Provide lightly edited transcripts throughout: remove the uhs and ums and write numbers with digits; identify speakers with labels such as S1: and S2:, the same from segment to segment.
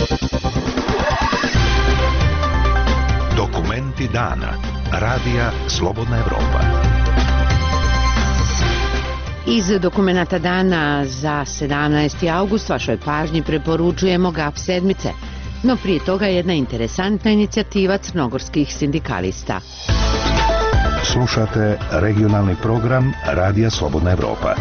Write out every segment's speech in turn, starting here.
S1: Dokumenti dana. Radija Slobodna Evropa.
S2: Iz dokumenata dana za 17. august vašoj pažnji preporučujemo GAP sedmice, no prije toga jedna interesantna inicijativa crnogorskih sindikalista.
S1: Slušate regionalni program Radija Slobodna Evropa.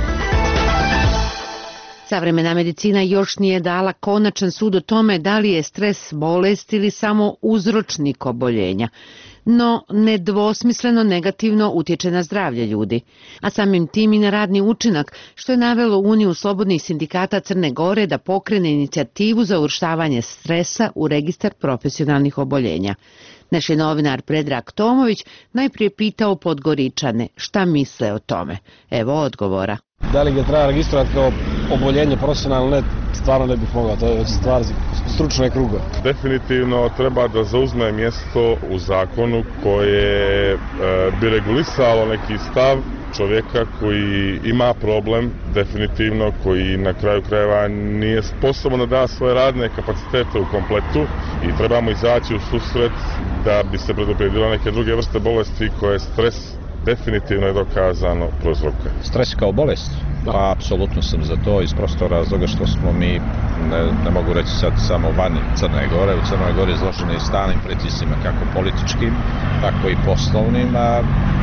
S2: Savremena medicina još nije dala konačan sud o tome da li je stres bolest ili samo uzročnik oboljenja, no nedvosmisleno negativno utječe na zdravlje ljudi, a samim tim i na radni učinak, što je navelo Uniju slobodnih sindikata Crne Gore da pokrene inicijativu za uvrštavanje stresa u registar profesionalnih oboljenja. Naš je novinar Predrag Tomović najprije pitao Podgoričane šta misle o tome. Evo odgovora.
S3: Da li ga treba registrovati kao oboljenje profesionalno, ne, stvarno ne bih mogao, to je stvar stručne kruga.
S4: Definitivno treba da zauzme mjesto u zakonu koje bi regulisalo neki stav čovjeka koji ima problem, definitivno, koji na kraju krajeva nije sposoban da da svoje radne kapacitete u kompletu i trebamo izaći u susret da bi se predupredilo neke druge vrste bolesti koje stres definitivno je dokazano prouzrokuje.
S5: Stres kao bolest? Pa, apsolutno sam za to iz prostog razloga što smo mi, ne mogu reći sad samo van Crne Gore, u Crnoj Gori izloženi stalnim pritiscima kako političkim, tako i poslovnim, a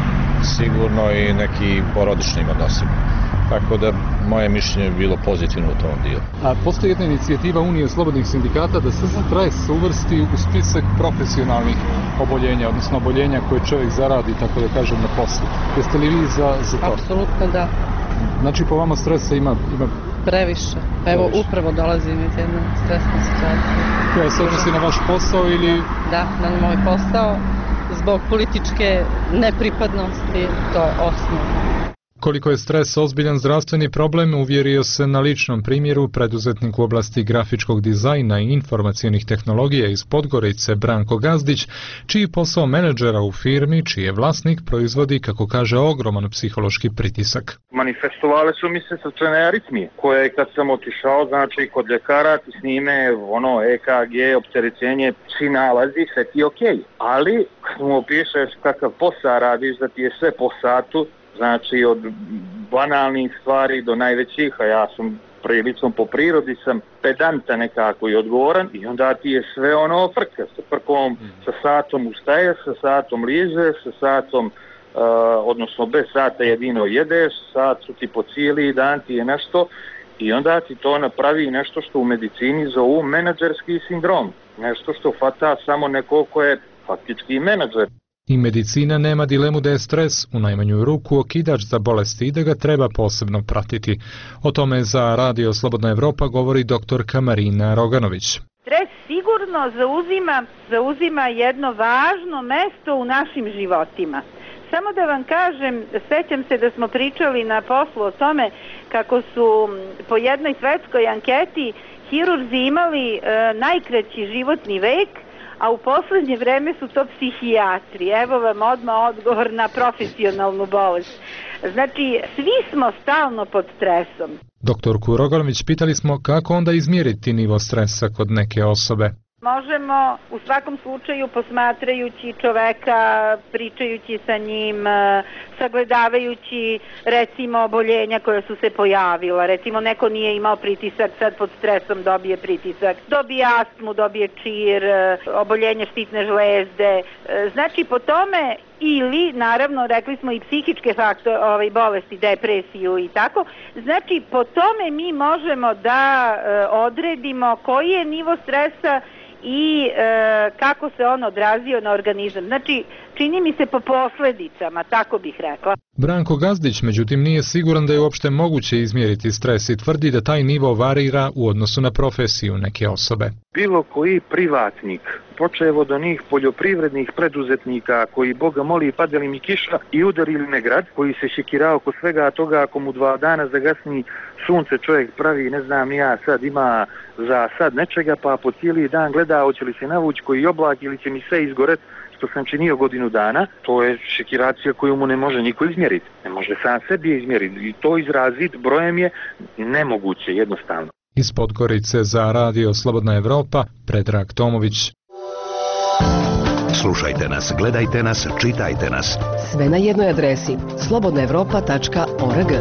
S5: sigurno i neki porodičnim odnosima. Tako da moje mišljenje je bilo pozitivno u tom dijelu.
S6: A postoji jedna inicijativa Unije slobodnih sindikata da se stres uvrsti u spisak profesionalnih oboljenja, odnosno oboljenja koje čovjek zaradi, tako da kažem, na poslu. Jeste li vi za to?
S7: Apsolutno da.
S6: Znači po vama stresa ima...
S7: Previše. Evo upravo dolazim iz jedne stresne situacije.
S6: Koja se odnosi na vaš posao ili...
S7: Da, na moj posao. Zbog političke nepripadnosti, to je osnovno.
S8: Koliko je stres ozbiljan zdravstveni problem, uvjerio se na ličnom primjeru preduzetnik u oblasti grafičkog dizajna i informacionih tehnologija iz Podgorice Branko Gazdić, čiji posao menadžera u firmi, čiji je vlasnik, proizvodi, kako kaže, ogroman psihološki pritisak.
S9: Manifestovale su mi se srčane aritmije, koje kad sam otišao, znači kod ljekara ti snime EKG, opterećenje, svi nalazi, sve ti je okej. Ali kad mu opišeš kakav posao radiš, da ti je sve po satu, znači od banalnih stvari do najvećih, a ja sam prilično po prirodi sam pedanta nekako i odgovoran i onda ti je sve frka, sa prkom, sa satom ustaješ, sa satom ližeš, sa satom, odnosno bez sata jedino jedeš, sat su ti po cijeli dan ti je nešto i onda ti to napravi nešto što u medicini zovu menadžerski sindrom, nešto što fata samo neko ko je faktički menadžer.
S8: I medicina nema dilemu da je stres u najmanju ruku okidač za bolesti i da ga treba posebno pratiti. O tome za Radio Slobodna Evropa govori doktorka Marina Roganović.
S10: Stres sigurno zauzima jedno važno mesto u našim životima. Samo da vam kažem, sećam se da smo pričali na poslu o tome kako su po jednoj svetskoj anketi hirurzi imali najkraći životni vek, a u posljednje vreme su to psihijatri. Evo vam odmah odgovor na profesionalnu bolest. Znači, svi smo stalno pod stresom.
S8: Doktorku Roganović pitali smo kako onda izmjeriti nivo stresa kod neke osobe.
S10: Možemo u svakom slučaju posmatrajući čoveka, pričajući sa njim, sagledavajući recimo oboljenja koja su se pojavila. Recimo neko nije imao pritisak, sad pod stresom dobije pritisak, dobije astmu, dobije čir, oboljenje štitne žlezde. Znači po tome ili naravno rekli smo i psihičke faktore, bolesti, depresiju i tako. Znači po tome mi možemo da odredimo koji je nivo stresa i kako se on odrazio na organizam. Znači, čini mi se po posljedicama, tako bih rekla.
S8: Branko Gazdić, međutim, nije siguran da je uopšte moguće izmjeriti stres i tvrdi da taj nivo varira u odnosu na profesiju neke osobe.
S9: Bilo koji privatnik, počev od onih poljoprivrednih preduzetnika koji Boga moli padali mi kiša i udarili me grad, koji se šekirao oko svega toga ako mu 2 dana zagasni sunce čovjek pravi, ne znam ja, sad ima za sad nečega pa po cijeli dan gleda hoće li se navući koji oblak ili će mi sve izgoret što sam činio godinu dana, to je šekiracija koju mu ne može niko izmjeriti. Ne može sam sebi izmjeriti i to izraziti brojem je nemoguće jednostavno.
S8: Iz Podgorice za Radio Slobodna Evropa, Predrag Tomović.
S1: Slušajte nas, gledajte nas, čitajte nas.
S11: Sve na jednoj adresi slobodnaevropa.org.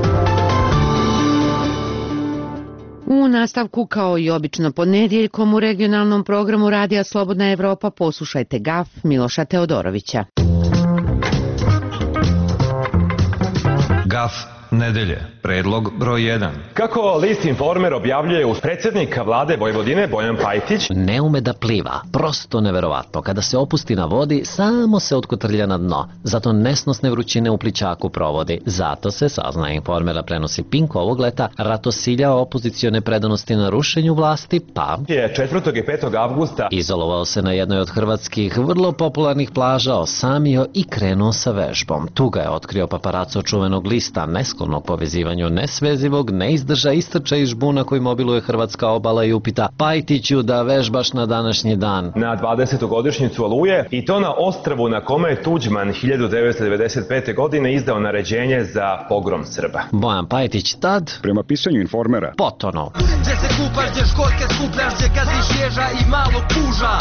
S2: U nastavku, kao i obično ponedjeljkom, u regionalnom programu Radija Slobodna Evropa poslušajte GAF Miloša Teodorovića.
S12: GAF nedelje, predlog broj 1.
S13: Kako list Informer objavljuje, uz predsjednika vlade Vojvodine Bojan Pajtić
S14: ne ume da pliva, prosto neverovatno. Kada se opusti na vodi, samo se otkotrlja na dno. Zato nesnosne vrućine u plićaku provodi. Zato se, saznaje Informera prenosi Pink ovog leta, ratosiljao opozicione predanosti na rušenju vlasti, pa
S13: je 4. i 5. avgusta
S14: izolovao se na jednoj od hrvatskih vrlo popularnih plaža, osamio i krenuo sa vežbom. Tu ga je otkrio paparaco čuvenog lista, nesklonog povezivanju nesvezivog, neizdrža istrča iz žbuna koji mobiluje hrvatska obala i upita: Pajtiću, da vežbaš na današnji dan?
S13: Na 20. godišnjicu Oluje, i to na ostrvu na kome je Tuđman 1995. godine izdao naređenje za pogrom Srba.
S14: Bojan Pajtić tad,
S15: prema pisanju Informera,
S14: potonuo.
S16: Gdje se kupaš, gdje školjke skupljaš, gdje gaziš ježa i malo kuža.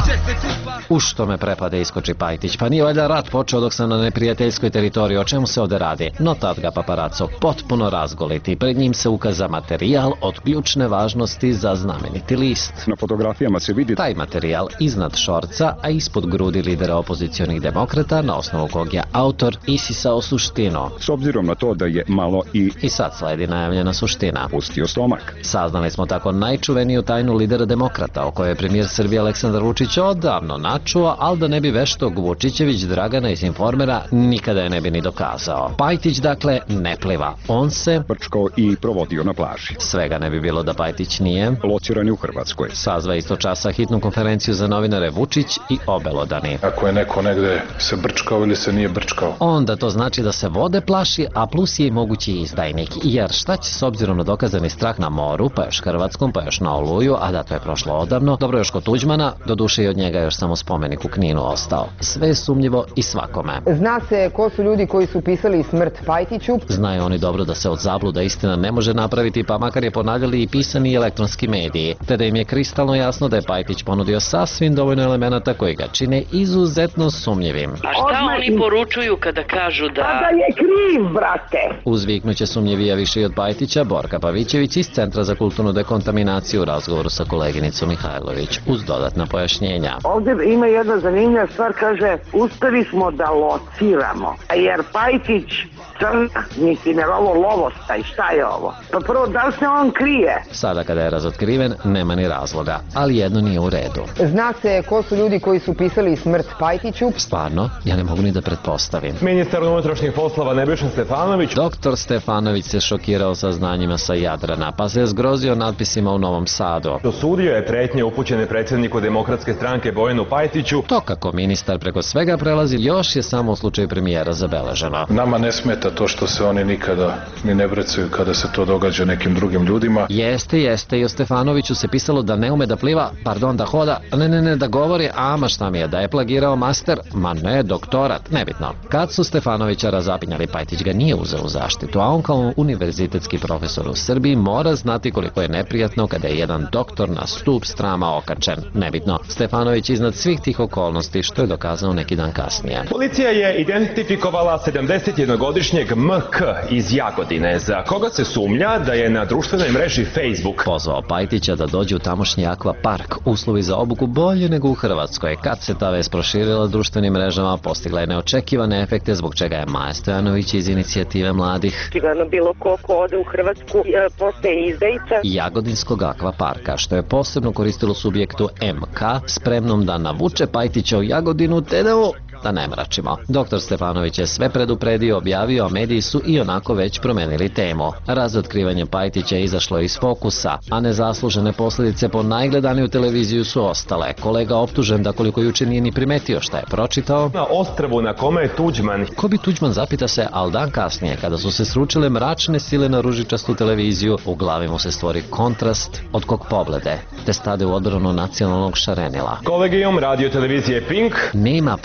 S14: U što me prepade iskoči Pajtić, pa nije valjda rat počeo dok sam na neprijateljskoj teritoriji, o čemu se ovde radi? No tad ga paparaco potpuno razgoliti, pred njim se ukaza materijal od ključne važnosti za znameniti list.
S15: Na fotografijama se vidi
S14: taj materijal iznad šorca, a ispod grudi lidera opozicionih demokrata, na osnovu kog je autor isisao suštinu.
S15: S obzirom na to da je malo
S14: I sad sledi najavljena suština.
S15: Pustio stomak.
S14: Saznali smo tako najčuveniju tajnu lidera demokrata, o kojoj je premijer Srbije Aleksandar Vučić odavno načuo, ali da ne bi veštog Vučićević Dragana iz Informera nikada je ne bi ni dokazao. Pajtić dakle ne pliva. On se
S15: brčkao i provodio na plaži.
S14: Svega ne bi bilo da Pajtić nije
S15: lociran je u Hrvatskoj.
S14: Sazva isto časa hitnu konferenciju za novinare Vučić i obelodani.
S6: Ako je neko negde se brčkao ili se nije brčkao,
S14: onda to znači da se vode plaši, a plus je i mogući izdajnik. Jer šta će s obzirom na dokazani strah na moru, pa još hrvatskom, pa još na Oluju, a da to je prošlo odavno, dobro još kod Tuđmana, doduše i od njega još samo spomenik u Kninu ostao. Sve je sumnjivo i svakome.
S17: Zna se ko su ljudi koji su pisali smrt Pajtiću.
S14: Znaju oni dobro da se od zabluda istina ne može napraviti, pa makar je ponavljali i pisani i elektronski mediji, te da im je kristalno jasno da je Pajtić ponudio sasvim dovoljno elemenata koji ga čine izuzetno sumnjivim.
S18: A šta oni poručuju kada kažu da...
S19: A da je kriv, brate!
S14: Uzviknuće sumnjivija više i od Pajtića Borka Pavićević iz Centra za kulturnu dekontaminaciju u razgovoru sa koleginicom Mihajlović, uz dodatna pojašnjenja.
S19: Ovdje ima jedna zanimljiva stvar, kaže, uspeli smo da lociramo, jer Pajtić crna, mislim, jer ovo lovosta i šta je ovo? Pa prvo, da li se on krije?
S14: Sada kada je razotkriven, nema ni razloga, ali jedno nije u redu.
S17: Zna se ko su ljudi koji su pisali smrt Pajtiću.
S14: Stvarno, ja ne mogu ni da pretpostavim.
S13: Ministar unutrašnjih poslova Nebojša Stefanović.
S14: Doktor Stefanović se šokirao saznanjima sa Jadrana, pa se je zgrozio natpisima u Novom Sadu.
S13: Osudio je pretnje upućene predsjedniku Demokratske stranke Bojanu Pajtiću.
S14: To kako ministar preko svega prelazi još je samo u slučaju premijera zabeleženo.
S6: Nama ne smeta to što se oni nikada ni ne brecaju kada se to događa nekim drugim ljudima.
S14: Jeste, i o Stefanoviću se pisalo da ne ume da pliva, da hoda, ne, da govori, ama šta mi je, da je plagirao master, ma ne, doktorat, nebitno. Kad su Stefanovića razapinjali, Pajtić ga nije uzeo u zaštitu, a on kao univerzitetski profesor u Srbiji mora znati koliko je neprijatno kada je jedan doktor na stup strama okačen. Nebitno, Stefanović iznad svih tih okolnosti, što je dokazao neki dan kasnije.
S13: Policija je identifikovala 71-godišnjeg MK iz Jagodine, za koga se sumnja da je na društvenoj mreži Facebook
S14: pozvao Pajtića da dođe u tamošnji akva park. Uslovi za obuku bolje nego u Hrvatskoj. Kad se ta vest proširila društvenim mrežama, postigla je neočekivane efekte, zbog čega je Maja Stojanović iz inicijative mladih
S20: Čigano bilo ko ode u Hrvatsku postaje izdajica
S14: Jagodinskog akva parka, što je posebno koristilo subjektu MK, spremnom da navuče Pajtića u Jagodinu, te da ne mračimo. Doktor Stefanović je sve predupredio, objavio, a mediji su i onako već promenili temu. Razotkrivanje Pajtića je izašlo iz fokusa, a nezaslužene posljedice po najgledaniju televiziju su ostale. Kolega optužen da koliko juče nije ni primetio šta je pročitao.
S13: Na ostrvu na kome je Tuđman.
S14: Ko bi Tuđman, zapita se, al dan kasnije, kada su se sručile mračne sile na ružičastu televiziju, u glavi mu se stvori kontrast od kog poglede, te stade u odbranu nacionalnog šarenila.
S13: Kolegijum radio televizije Pink
S14: nema pravo da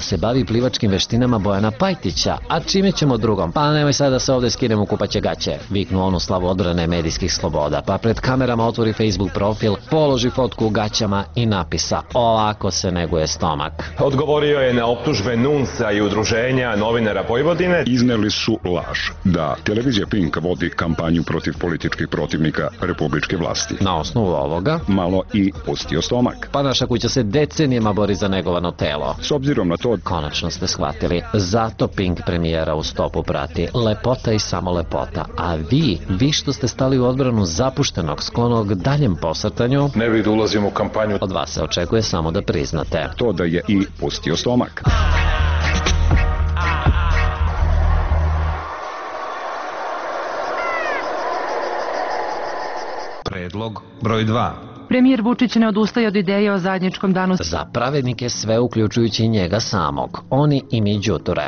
S14: se bavi plivačkim veštinama Bojana Pajtića, a čime ćemo drugom? Pa nemoj sad da se ovde skinemo u kupaće gaće, viknu onu slavu odbrane medijskih sloboda, pa pred kamerama otvori Facebook profil, položi fotku u gaćama i napisa: ovako se neguje stomak.
S13: Odgovorio je na optužbe NUNS-a i Udruženja novinara Vojvodine.
S15: Izneli su laž da televizija Pink vodi kampanju protiv političkih protivnika republičke vlasti.
S14: Na osnovu ovoga
S15: malo i pustio stomak.
S14: Pa naša kuća se decenijama bori za negovano telo.
S15: S obzirom na to,
S14: konačno ste shvatili, zato Pink premijera u stopu prati lepota i samo lepota, a vi što ste stali u odbranu zapuštenog, sklonog daljem posrtanju,
S6: ne bih da ulazim u kampanju.
S14: Od vas se očekuje samo da priznate
S15: to da je i pustio stomak.
S12: Predlog broj 2.
S21: Premijer Vučić ne odustaje od ideje o zajedničkom danu
S14: za pravednike, sve uključujući i njega samog. Oni i mi đuture.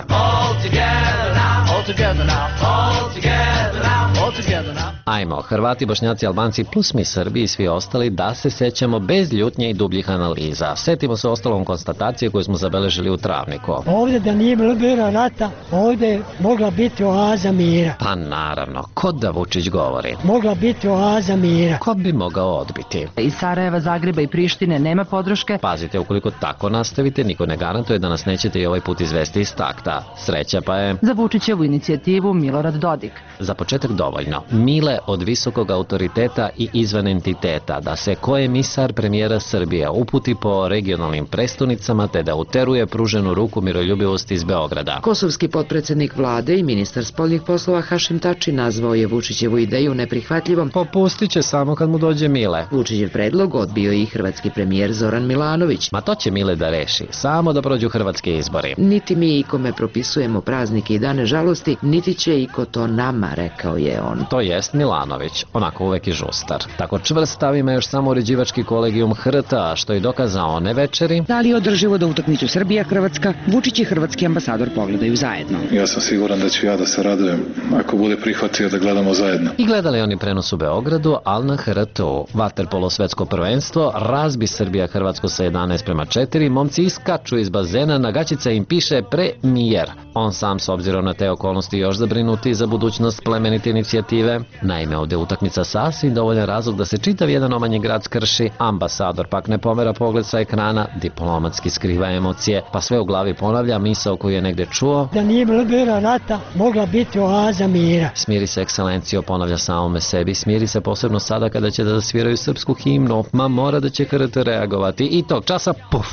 S14: Ajmo, Hrvati, Bošnjaci, Albanci plus mi Srbi i svi ostali, da se sećamo bez ljutnje i dubljih analiza. Setimo se ostalom konstatacije koju smo zabeležili u travniku.
S22: Ovdje da nije bilo rata, ovdje je mogla biti oaza mira.
S14: Pa naravno, ko da Vučić govori?
S22: Mogla biti oaza mira.
S14: Ko bi mogao odbiti?
S21: Iz Sarajeva, Zagreba i Prištine nema podrške.
S14: Pazite, ukoliko tako nastavite, niko ne garantuje da nas nećete i ovaj put izvesti iz takta. Sreća pa je
S21: za Vučićevu inicijativu Milorad Dodik.
S14: Za početak dovoljno. Mile od visokog autoriteta i izvan entiteta, da se ko emisar premijera Srbije uputi po regionalnim prestonicama te da uteruje pruženu ruku miroljubivosti iz Beograda.
S2: Kosovski potpredsjednik vlade i ministar spoljnih poslova Hašim Tači nazvao je Vučićevu ideju neprihvatljivom.
S14: Popustit će samo kad mu dođe Mile.
S2: Vučićev predlog odbio i hrvatski premijer Zoran Milanović.
S14: Ma to će Mile da reši, samo da prođu hrvatski izbori.
S2: Niti mi ikome propisujemo praznike i dane žalosti, niti će iko to nama, rekao je on.
S14: To jest Milanović, onako uvek i žustar. Tako čvrst stavima još samo uređivački kolegijum HRT-a, što je dokazao one večeri.
S23: Da li je održivo da utakmicu Srbija-Hrvatska Vučić i hrvatski ambasador pogledaju zajedno?
S6: Ja sam siguran da ću ja da se radujem ako bude prihvatio da gledamo zajedno.
S14: I gledali oni prenos u Beogradu, ali na HRT-u. Vaterpolo svetsko prvenstvo, razbi Srbija Hrvatsko sa 11:4, momci iskaču iz bazena, na gaćica im piše premijer. On sam s obzirom na te okolnosti još zabrinuti za budućnost plemenite inicijative. Naime, ovdje utakmica sasvim dovoljan razlog da se čitav jedan omanji grad skrši, ambasador pak ne pomera pogled sa ekrana, diplomatski skriva emocije, pa sve u glavi ponavlja misao koju je negde čuo.
S22: Da nije bilo rata, mogla biti oaza mira.
S14: Smiri se, ekscelencijo, ponavlja samome sebi, smiri se posebno sada kada će da sviraju srpsku himnu, ma mora da će HRT reagovati i tog časa, puf!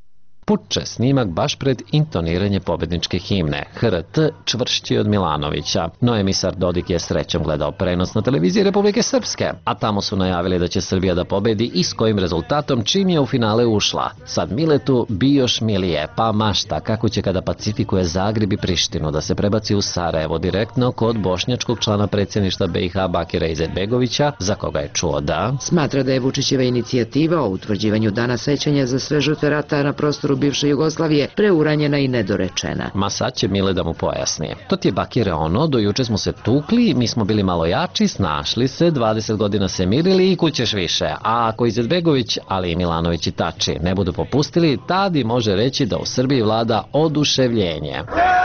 S14: Puče snimak baš pred intoniranje pobedničke himne. HRT čvršći od Milanovića. No emisar Dodik je srećom gledao prenos na televiziji Republike Srpske, a tamo su najavili da će Srbija da pobedi i s kojim rezultatom čim je u finale ušla. Sad Miletu bi još milije, pa mašta kako će kada pacifikuje Zagreb i Prištinu da se prebaci u Sarajevo direktno kod bošnjačkog člana predsjedništva BiH Bakira Izetbegovića, za koga je čuo da
S2: smatra da je Vučićeva inicijativa o utvrđivanju dana sećanja za sve žrtve rata na prostoru bivše Jugoslavije preuranjena i nedorečena.
S14: Ma sad će Mile da mu pojasni. To ti je Bakire ono, do juče smo se tukli, mi smo bili malo jači, snašli se, 20 godina se mirili i kućeš više. A ako Izetbegović, ali i Milanović i Tači ne budu popustili, tadi može reći da u Srbiji vlada oduševljenje,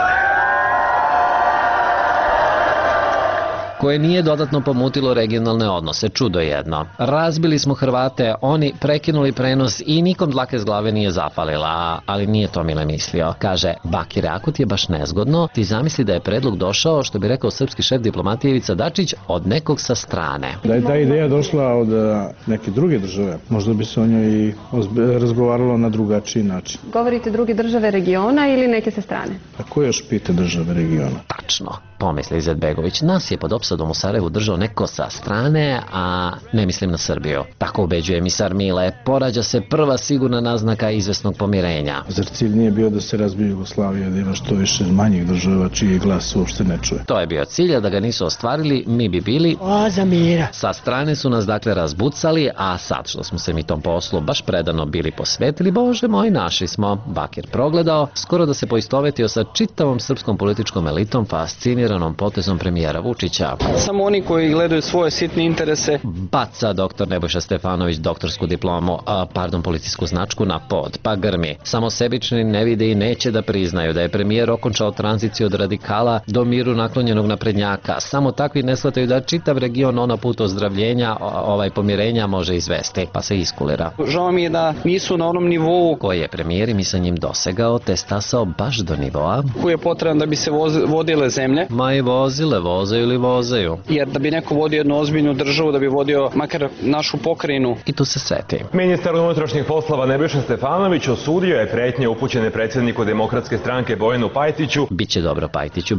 S14: koje nije dodatno pomutilo regionalne odnose, čudo jedno. Razbili smo Hrvate, oni prekinuli prenos i nikom dlake s glave nije zapalila, ali nije to Mile mislio. Kaže, Bakire, ako ti je baš nezgodno, ti zamisli da je predlog došao, što bi rekao srpski šef diplomatije Ivica Dačić, od nekog sa strane.
S24: Da je ta ideja došla od neke druge države, možda bi se o njoj i razgovaralo na drugačiji način.
S25: Govorite druge države regiona ili neke sa strane?
S24: A ko još pita države regiona?
S14: Tačno, pomisli Izetbegović, nas je pod opsadom u Sarajevu držao neko sa strane, a ne mislim na Srbiju. Tako ubeđuje emisar Mile, porađa se prva sigurna naznaka izvesnog pomirenja.
S24: Zar cilj nije bio da se razbije Jugoslavija, da ima što više manjih država čiji glas uopšte ne čuje?
S14: To je bio cilj, a da ga nisu ostvarili, mi bi bili
S22: oaza mira.
S14: Sa strane su nas dakle razbucali, a sad što smo se mi tom poslu baš predano bili posvetili, bože moj, naši smo. Bakir progledao, skoro da se poistovetio sa čitavom srpskom političkom elitom fasciniranom potezom premijera Vučića.
S3: Samo oni koji gledaju svoje sitne interese.
S14: Baca doktor Nebojša Stefanović doktorsku diplomu, policijsku značku na pod, pa grmi. Samo sebični ne vide i neće da priznaju da je premijer okončao tranziciju od radikala do miru naklonjenog naprednjaka. Samo takvi ne shvataju da čitav region ona put ozdravljenja, pomirenja može izvesti, pa se iskulira.
S3: Žao mi je da nisu na onom nivou
S14: koji je premijer i mi sa njim dosegao, te stasao baš do nivoa
S3: koji je potreban da bi se vodile zemlje.
S14: Ma i vozile, vozaju ili vozaju.
S3: Jer da bi neko vodio jednu ozbiljnu državu, da bi vodio makar našu pokrajinu.
S14: I tu se seti.
S13: Ministar unutrašnjih poslova Nebojša Stefanović osudio je pretnje upućene predsjedniku Demokratske stranke Bojanu Pajtiću.
S14: Biće dobro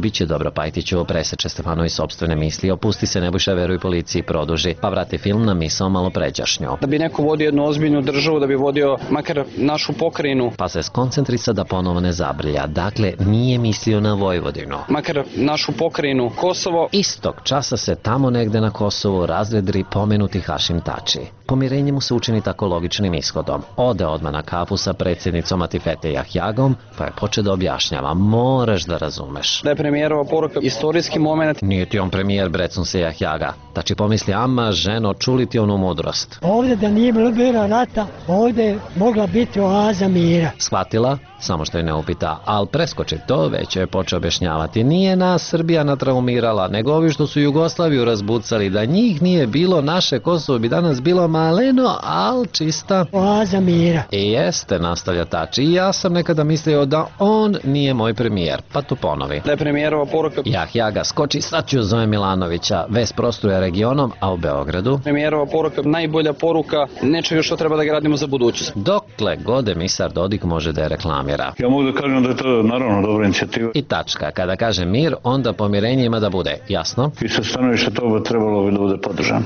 S14: Pajtiću, preseče Stefanović sopstvene misli, opusti se Nebojša, veruj policiji, produži, pa vrati film na misao malo pređašnju.
S3: Da bi neko vodio jednu ozbiljnu državu, da bi vodio makar našu pokrajinu.
S14: Pa se skoncentrisa da ponovo ne zabrlja. Dakle, nije mislio na Vojvodinu.
S3: Makar našu pokrajinu, Kosovo.
S14: Istog časa se tamo negde na Kosovu razvedri pomenuti Hašim Tači. Pomirenje mu se učini tako logičnim ishodom. Ode odmah na kafu sa predsjednicom Atifete Jahjagom, pa je počeo da objašnjava. Moraš da razumeš.
S3: Da je premijerova poruka istorijski moment.
S14: Nije ti on premijer, brecun se Jahjaga. Tači pomisli, ama ženo, čuli ti onu mudrost.
S22: Ovdje da nije bilo rata, ovdje je mogla biti oaza mira.
S14: Shvatila, samo što je ne upita, ali preskoči to, već je počeo objašnjavati. Nije nas Srbija natraumirala, nego ovi što su Jugoslaviju razbucali. Da njih nije bilo, naše Kosovo bi danas bilo maleno, al čista
S22: oaza mira.
S14: I jeste, nastavlja Tači. I ja sam nekada mislio da on nije moj premijer, pa tu ponovi.
S3: Da je premijerova poruka.
S14: Jahjaga skoči, sad ću zove Milanovića. Ves prostruje regionom, a u Beogradu
S3: premijerova poruka, najbolja poruka nečega što treba da gradimo za budućnost.
S14: Dokle god emisar Dodik može da je reklamira.
S4: Ja mogu da kažem da je to naravno dobra inicijativa.
S14: I tačka, kada kaže mir, onda pomirenje ima da bude, jasno?
S4: I sa stanovišta toga trebalo bi da bude podržano.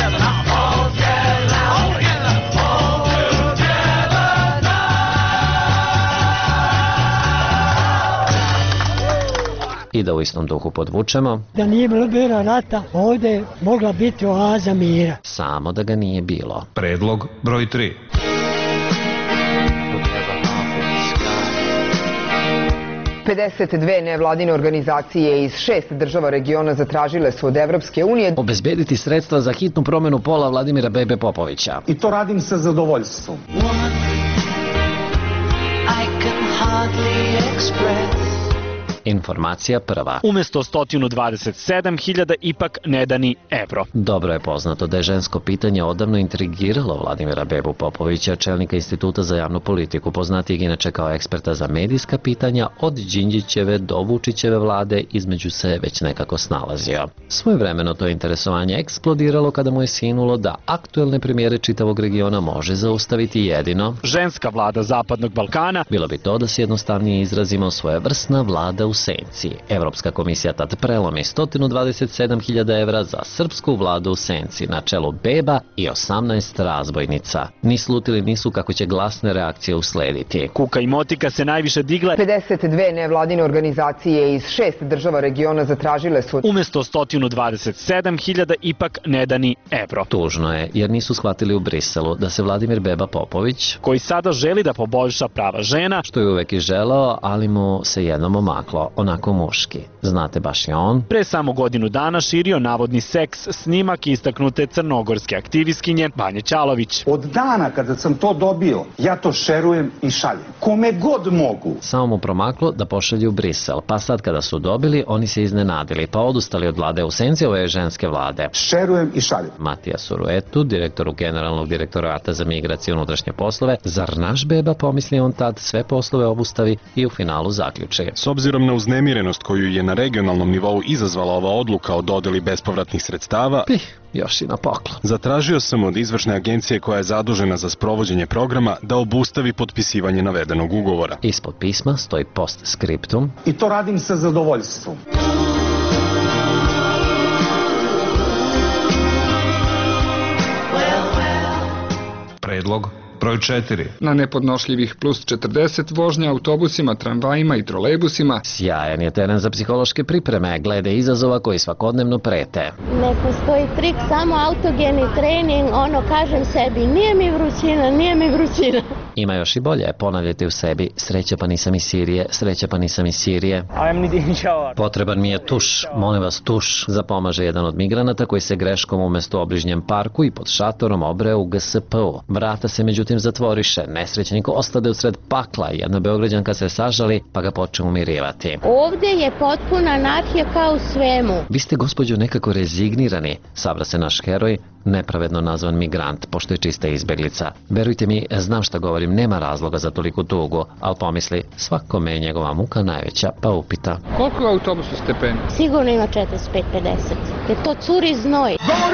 S14: I da u istom duhu podvučemo.
S22: Da nije bilo rata, ovdje je mogla biti oaza mira.
S14: Samo da ga nije bilo.
S12: Predlog broj 3.
S17: Pedeset nevladine organizacije iz 6 država regiona zatražile su od Evropske unije
S14: obezbediti sredstva za hitnu promenu pola Vladimira Bebe Popovića.
S5: I to radim sa zadovoljstvom.
S14: Informacija prva.
S7: Umesto 127.000 ipak ne da ni evro.
S14: Dobro je poznato da je žensko pitanje odavno intrigiralo Vladimira Bebu Popovića, čelnika Instituta za javnu politiku, poznatijeg inače kao eksperta za medijska pitanja, od Đinđićeve do Vučićeve vlade između se već nekako snalazio. Svojevremeno to interesovanje eksplodiralo kada mu je sinulo da aktuelne premijere čitavog regiona može zaustaviti jedino
S7: ženska vlada Zapadnog Balkana.
S14: Bilo bi to da se jednostavnije izrazimo svojevrsna vlada u senci. Evropska komisija tad prelomi 127.000 evra za srpsku vladu u senci na čelu Beba i 18 razbojnica. Ni slutili nisu kako će glasne reakcije uslediti.
S7: Kuka i motika se najviše digle.
S17: 52 nevladine organizacije iz 6 država regiona zatražile su
S7: umesto 127.000 ipak ne da ni evro.
S14: Tužno je, jer nisu shvatili u Briselu da se Vladimir Beba Popović,
S7: koji sada želi da poboljša prava žena,
S14: što je uvek i želeo, ali mu se jednom omaklo, onako muški. Znate, baš je on
S7: pre samo godinu dana širio navodni seks snimak istaknute crnogorske aktivistkinje Vanje Ćalović.
S5: Od dana kada sam to dobio, ja to šerujem i šaljem. Kome god mogu.
S14: Samo mu promaklo da pošalju u Brisel, pa sad kada su dobili, oni se iznenadili, pa odustali od vlade u senci ove ženske vlade.
S5: Šerujem i šaljem.
S14: Matija Suruetu, direktoru Generalnog direktorata za migracije i unutrašnje poslove, zar naš Beba, pomisli on tad, sve poslove obustavi i u finalu zaključi.
S10: S obzirom na uznemirenost koju je na regionalnom nivou izazvala ova odluka o dodeli bespovratnih sredstava,
S14: još i na poklon.
S10: Zatražio sam od izvršne agencije koja je zadužena za sprovođenje programa da obustavi potpisivanje navedenog ugovora.
S14: Ispod pisma stoji postscriptum.
S5: I to radim sa zadovoljstvom.
S12: Predlog broj 4.
S26: Na nepodnošljivih plus 40 vožnja autobusima, tramvajima i trolejbusima.
S14: Sjajan je teren za psihološke pripreme, glede izazova koji svakodnevno prete.
S27: Ne postoji trik, samo autogeni trening, kažem sebi, nije mi vrućina.
S14: Ima još i bolje, ponavljajte u sebi, sreća pa nisam iz Sirije, sreća pa nisam iz Sirije. Potreban mi je tuš, molim vas tuš, zapomaže jedan od migranata koji se greškom umjesto u obližnjem parku i pod šatorom obreo u GSP-u. Vrata se međutim zatvoriše, nesrećnik ostade usred pakla, jedna Beograđanka se sažali pa ga počne umirivati.
S1: Ovdje je potpuna anarhija kao u svemu.
S14: Vi ste, gospođo, nekako rezignirani, sabra se naš heroj, nepravedno nazvan migrant, pošto je čista izbeglica. Verujte mi, znam šta govorim, nema razloga za toliku tugu, ali pomisli, svakome je njegova muka najveća, pa upita.
S26: Koliko je autobusu stepeni?
S1: Sigurno ima 45-50, jer to curi znoj.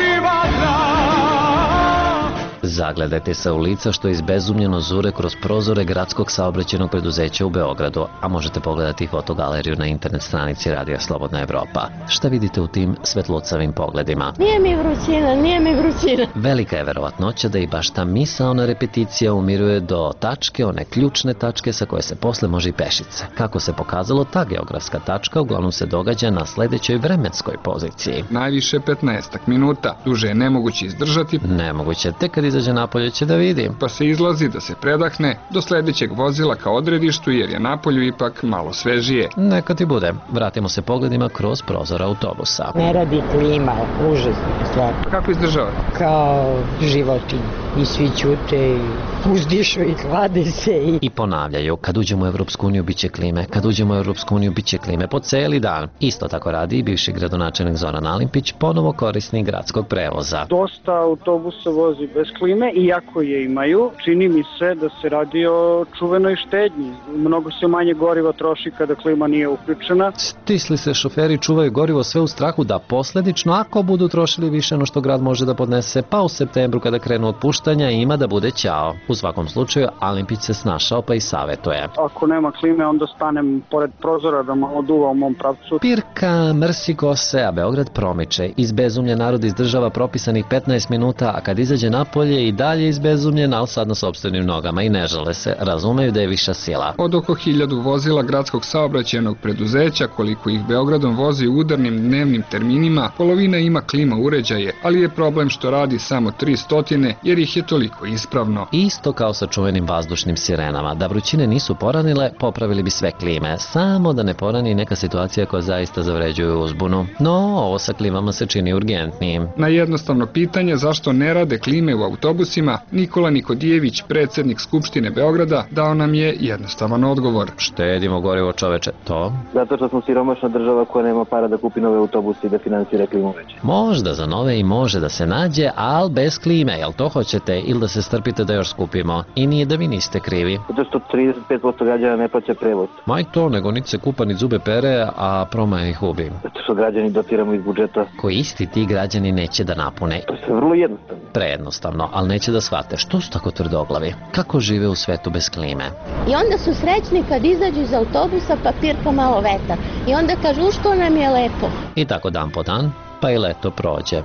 S14: Zagledajte se u lica što izbezumljeno zure kroz prozore gradskog saobraćajnog preduzeća u Beogradu, a možete pogledati fotogaleriju na internet stranici Radija Slobodna Evropa. Šta vidite u tim svetlucavim pogledima?
S1: Nije mi vrućina, nije mi vrućina.
S14: Velika je verovatnoća da i baš ta misaona repeticija umiruje do tačke, one ključne tačke sa koje se posle može i pešice. Kako se pokazalo, ta geografska tačka uglavnom se događa na sledećoj vremenskoj poziciji.
S26: Najviše 15 minuta, duže je nemoguće izdržati.
S14: Nemoguće, tek kad izađe napolje će da vidi.
S26: Pa se izlazi da se predahne do sledećeg vozila ka odredištu jer je napolju ipak malo svežije.
S14: Neka ti bude. Vratimo se pogledima kroz prozor autobusa.
S22: Ne radi klima, užasno stvar.
S26: Kako izdržavate?
S22: Kao životinje. I svi ćute i uzdišu i klade se.
S14: I ponavljaju, kad uđemo u Evropsku uniju biće klime, kad uđemo u Evropsku uniju biće klime po celi dan. Isto tako radi i bivši gradonačelnik Zoran Alimpić, ponovo korisnik gradskog prevoza.
S3: Dosta autobusa vozi bez klime, iako je imaju. Čini mi se da se radi o čuvenoj štednji. Mnogo se manje goriva troši kada klima nije uključena.
S14: Stisli se šoferi čuvaju gorivo sve u strahu da posledično, ako budu trošili više no što grad može da podnese, pa u septembru kada krenu otpuštanja ima da bude ćao. U svakom slučaju, Alimpić se snašao pa i savetuje.
S3: Ako nema klime, onda stanem pored prozora da malo duva u mom pravcu.
S14: Pirka, mrsi kose, a Beograd promiče. Izbezumljen narod izdržava propisanih 15 minuta, a kad izađe napolje i dalje izbezumljen, ali sad na sopstvenim nogama i ne žale se, razumeju da je viša sila.
S26: Od oko 1000 vozila gradskog saobraćajnog preduzeća, koliko ih Beogradom vozi u udarnim dnevnim terminima, polovina ima klima uređaje, ali je problem što radi samo 300 jer ih je toliko ispravno.
S14: Isto kao sa čuvenim vazdušnim sirenama, da vrućine nisu poranile, popravili bi sve klime, samo da ne porani neka situacija koja zaista zavređuje uzbunu. No, ovo sa klimama se čini urgentnijim.
S26: Na jednostavno pitanje zašto ne rade klime u autobusima, Nikola Nikodijević, predsjednik Skupštine Beograda, dao nam je jednostavan odgovor.
S14: Štedimo gorivo, čoveče, to?
S8: Zato što smo siromašna država koja nema para da kupi nove autobuse i da finansira klimu veće.
S14: Možda za nove i može da se nađe, ali bez klime, jel to hoćete, ili da se strpite da još skupimo? I nije da vi niste krivi.
S8: Zato što 35% građana ne plaća prevoz.
S14: Maj to, nego niti se kupa ni zube pere, a promaja ih ubi.
S8: Zato što građani dotiramo iz budžeta.
S14: Koji isti ti građani neće da napune.
S8: To je vrlo jednostavno.
S14: Prejednostavno, ali neće da shvate. Što su tako tvrdoglavi? Kako žive u svetu bez klime?
S1: I onda su srećni kad izađu iz autobusa pa pirka malo vetar. I onda kažu što nam je lepo.
S14: I tako dan po dan, pa i leto prođe.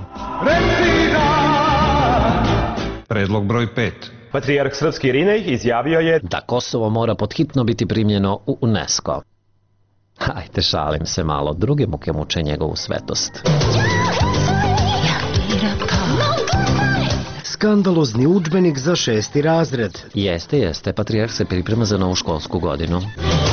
S12: Predlog broj 5.
S13: Patrijarh srpski Irinej izjavio je
S14: da Kosovo mora podhitno biti primljeno u UNESCO. Hajde, šalim se malo, druge muke muče njegovu svetost.
S9: Skandalozni udžbenik za 6. razred.
S14: Jeste, Patrijarh se priprema za novu školsku godinu.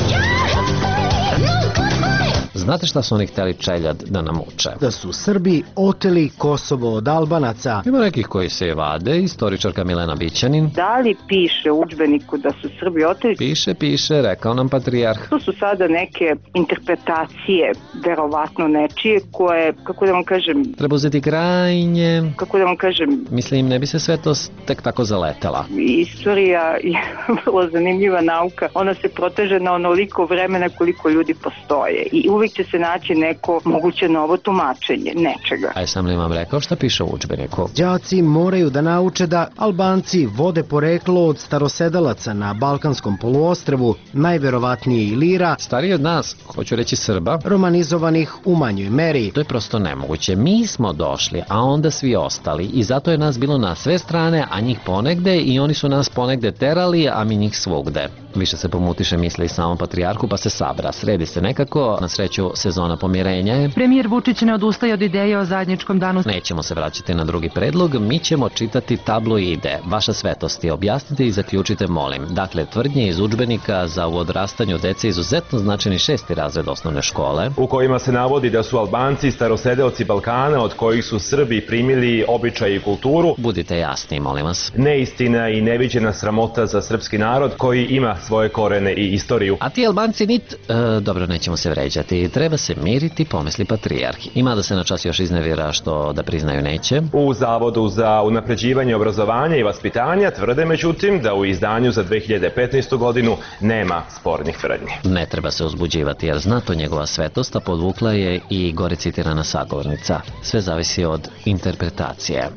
S14: Znate šta su oni hteli čeljad da nam uče?
S9: Da su Srbi oteli Kosovo od Albanaca.
S14: Ima nekih koji se vade, istoričarka Milena Bićanin.
S20: Da li piše u udžbeniku da su Srbi oteli?
S14: Piše, rekao nam Patrijarh.
S20: To su sada neke interpretacije, verovatno nečije, koje, kako da vam kažem...
S14: Treba uzeti krajnje...
S20: Kako da vam kažem...
S14: Mislim, ne bi se sve to tek tako zaletela.
S20: Istorija je vrlo zanimljiva nauka. Ona se proteže na onoliko vremena koliko ljudi postoje. I uvijek će se naći neko moguće novo tumačenje nečega.
S14: Aj sam li vam rekao šta piše u udžbeniku?
S9: Đaci moraju da nauče da Albanci vode poreklo od starosedalaca na Balkanskom poluostrvu, najverovatnije Ilira,
S14: stariji od nas, hoću reći Srba,
S9: romanizovanih u manjoj meri.
S14: To je prosto nemoguće. Mi smo došli, a onda svi ostali i zato je nas bilo na sve strane, a njih ponegde i oni su nas ponegde terali, a mi njih svugde. Više se pomutiše misli i samom Patrijarhu pa se sabra, sredi se nekako, na sreću sreću, sezona pomirenja je.
S11: Premijer Vučić ne odustaje od ideje o zajedničkom danu.
S14: Nećemo se vraćati na drugi predlog, mi ćemo čitati tabloide. Vaša svetosti, objasnite i zaključite, molim. Dakle, tvrdnje iz udžbenika za u odrastanju dece izuzetno značajni 6. razred osnovne škole,
S13: u kojima se navodi da su Albanci starosedeoci Balkana od kojih su Srbi primili običaj i kulturu.
S14: Budite jasni, molim vas.
S13: Neistina i neviđena sramota za srpski narod koji ima svoje korene i istoriju.
S14: A ti Albanci dobro, nećemo se vređati. Treba se miriti, pomisli patrijarh. Ima da se na čas još iznevira što da priznaju neće.
S13: U Zavodu za unapređivanje obrazovanja i vaspitanja tvrde međutim da u izdanju za 2015. godinu nema spornih tvrdnji.
S14: Ne treba se uzbuđivati jer zna to njegova svetost, a podvukla je i gore citirana sagovornica. Sve zavisi od interpretacije.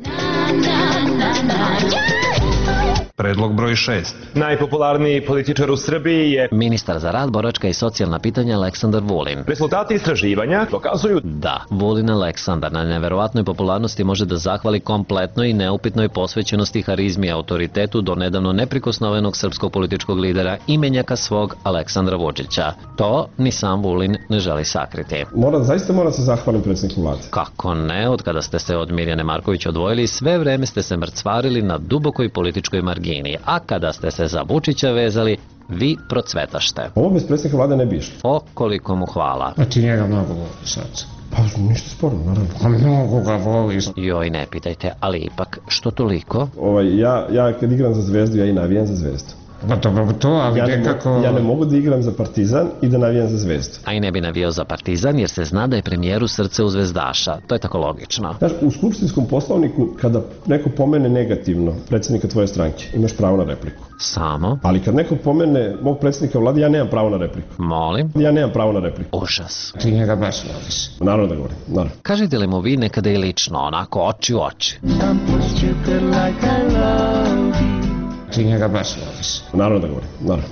S12: Predlog broj 6.
S13: Najpopularniji političar u Srbiji je
S14: ministar za rad, boračka i socijalna pitanja Aleksandar Vulin.
S13: Rezultati istraživanja dokazuju
S14: da Vulin Aleksandar na neverovatnoj popularnosti može da zahvali kompletnoj i neupitnoj posvećenosti, harizmi i autoritetu do nedavno neprikosnovenog srpskog političkog lidera i menjaka svog Aleksandra Vučića. To ni sam Vulin ne želi sakriti.
S15: Zaista mora se zahvalim predsjedniku vlade.
S14: Kako ne, od kada ste se od Mirjane Marković odvojili, sve vreme ste se mrcvarili na dubokoj političkoj margini, a kada ste se za Vučića vezali, vi procvetašte.
S15: Ovo bez predsjednika vlade ne bi išlo.
S14: O, koliko mu hvala.
S15: A ti njega mnogo voliš sad. Pa ništa sporno, naravno. Pa mnogo ga voliš.
S14: Joj, ne pitajte, ali ipak, što toliko?
S15: Ja kad igram za Zvezdu, ja i navijam za Zvezdu.
S12: Pa to, ali nekako...
S15: Ja ne mogu da igram za Partizan i da navijam za Zvezdu.
S14: A i ne bi navijao za Partizan jer se zna da je premijeru srce u zvezdaša. To je tako logično.
S15: Znaš, u skupštinskom poslovniku kada neko pomene negativno predsjednika tvoje stranke, imaš pravo na repliku.
S14: Samo?
S15: Ali kad neko pomene mog predsjednika vlade, ja nemam pravo na repliku.
S14: Molim?
S15: Ja nemam pravo na repliku.
S14: Užas.
S15: Ti njega baš voliš. Naravno da govorim, naravno.
S14: Kažete li mu vi nekada i lično, onako oči u oči?
S15: Ti njega baš voliš. Naravno da govorim, naravno.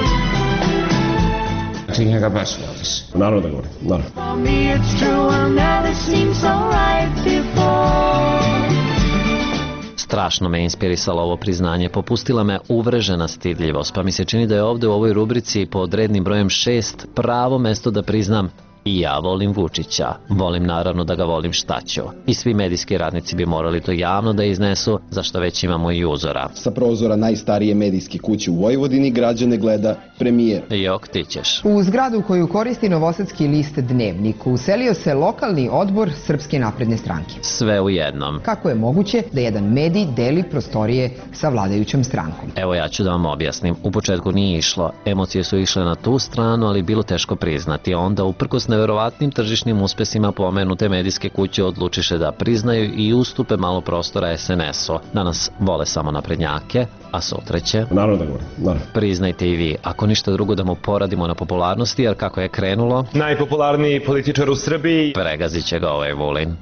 S15: Ti njega baš voliš. Naravno da govorim, naravno.
S14: Strašno me inspirisalo ovo priznanje, popustila me uvrežena stidljivost, pa mi se čini da je ovde u ovoj rubrici pod rednim brojem 6 pravo mesto da priznam i ja volim Vučića. Volim naravno da ga volim šta ću. I svi medijski radnici bi morali to javno da iznesu, zašto već imamo i uzora.
S16: Sa prozora najstarije medijske kuće u Vojvodini građane gleda premijer.
S14: Jok, ti ćeš.
S17: U zgradu koju koristi novosadski list Dnevnik uselio se lokalni odbor Srpske napredne stranke.
S14: Sve u jednom.
S17: Kako je moguće da jedan medij deli prostorije sa vladajućom strankom?
S14: Evo ja ću da vam objasnim. U početku nije išlo. Emocije su išle na tu stranu, ali bilo teško priznati. Onda uprkos neverovatnim tržišnim uspesima pomenute medijske kuće odlučiše da priznaju i ustupe malo prostora SNS-u. Danas vole samo naprednjake, a sutra će...
S15: Naravno da govorim, naravno.
S14: Priznajte i vi, ako ništa drugo da mu poradimo na popularnosti, jer kako je krenulo...
S13: Najpopularniji političar u Srbiji...
S14: Pregazit će ga ovaj Vulin.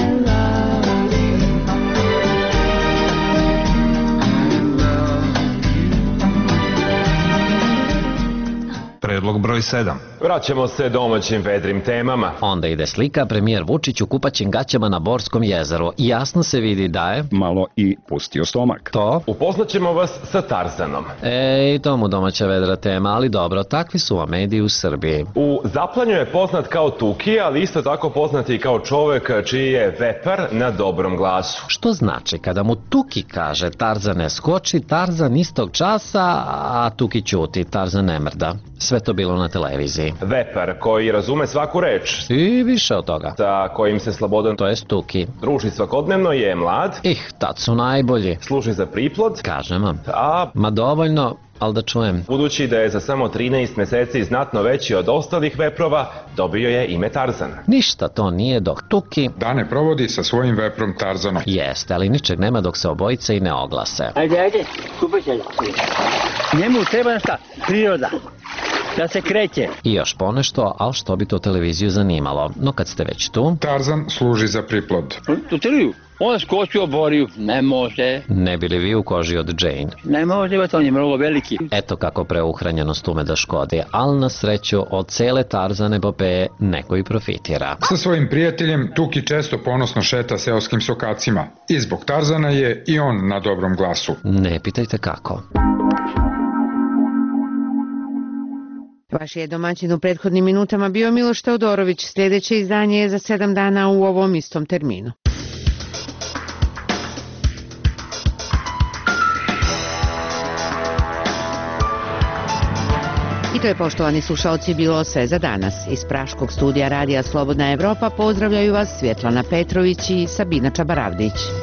S12: Predlog broj 7.
S13: Vraćamo se domaćim vedrim temama.
S14: Onda ide slika, premijer Vučić u kupaćim gaćama na Borskom jezeru. Jasno se vidi da je...
S18: malo i pustio stomak.
S14: To?
S13: Upoznaćemo vas sa Tarzanom.
S14: I to mu domaća vedra tema, ali dobro, takvi su vam mediji u Srbiji.
S13: U Zaplanju je poznat kao Tuki, ali isto tako poznat i kao čovek čiji je vepar na dobrom glasu.
S14: Što znači, kada mu Tuki kaže Tarzane skoči, Tarzan istog časa, a Tuki ćuti, Tarzan ne mrda. Sve to bilo na televiziji.
S13: Vepar koji razume svaku reč.
S14: I više od toga.
S13: Sa kojim se slobodan,
S14: to je Tuki,
S13: druži svakodnevno, je mlad.
S14: Tad su najbolji.
S13: Služi za priplod.
S14: Kažem vam. Ma dovoljno, ali da čujem.
S13: Budući da je za samo 13 meseci znatno veći od ostalih veprova, dobio je ime Tarzan.
S14: Ništa to nije dok Tuki
S12: dane provodi sa svojim veprom Tarzanom.
S14: Jeste, ali ničeg nema dok se obojice i ne oglase.
S19: Ajde, kupaj se. Njemu treba šta? Priroda. Da se kreće.
S14: I još ponešto, ali što bi to televiziju zanimalo. No kad ste već tu...
S12: Tarzan služi za priplod.
S19: Tuteliju, on skoči u Boriju. Ne može.
S14: Ne bili vi u koži od Jane?
S19: Ne može, on je mnogo veliki.
S14: Eto kako preuhranjenost ume da škodi, ali na sreću od cele Tarzan epopeje neko i profitira.
S12: Sa svojim prijateljem Tuki često ponosno šeta seoskim sokacima. I zbog Tarzana je i on na dobrom glasu.
S14: Ne pitajte kako.
S2: Vaš je domaćin u prethodnim minutama bio Miloš Teodorović. Sljedeće izdanje je za 7 dana u ovom istom terminu. I to je, poštovani slušaoci, bilo sve za danas. Iz praškog studija Radija Slobodna Evropa pozdravljaju vas Svjetlana Petrović i Sabina Čabaravdić.